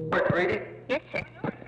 Read it? Yes, sir.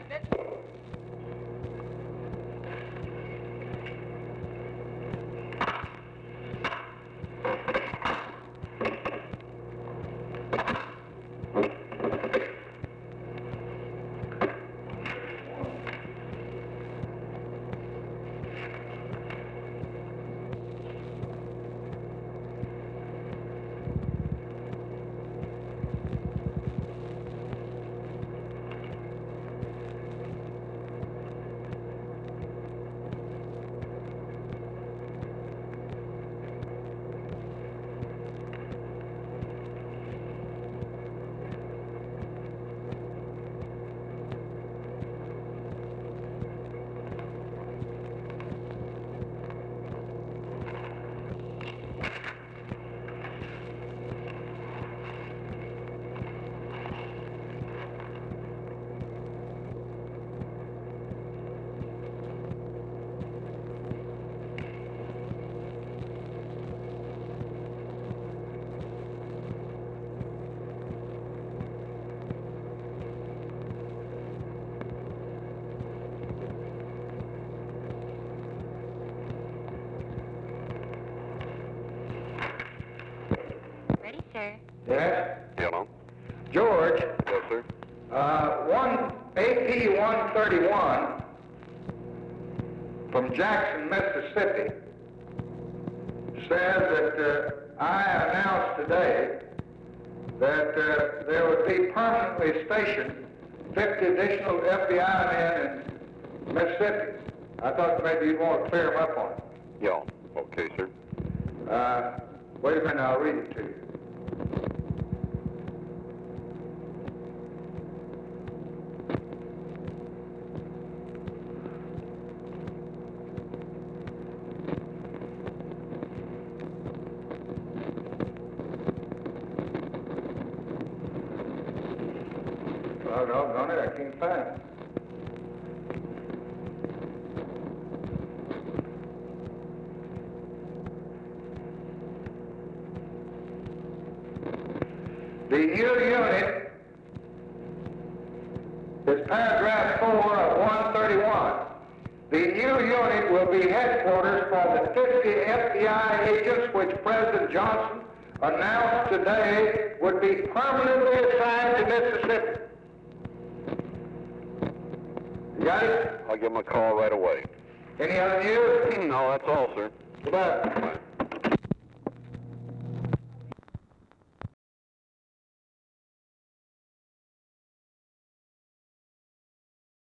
Ready, sir. Yes? Hello? George, Yes, sir. AP-131 from Jackson, Mississippi says that I announced today that there would be permanently stationed 50 additional FBI men in Mississippi. I thought maybe you'd want to clear them up on it. Yeah. Okay, sir. Wait a minute, I'll read it to you. Oh, doggone it, I can't find it. The new unit is paragraph 4 of 131. The new unit will be headquarters for the 50 FBI agents which President Johnson announced today would be permanently assigned to Mississippi. You got it? I'll give him a call right away. Any other news? No, that's all, sir. Goodbye. Bye.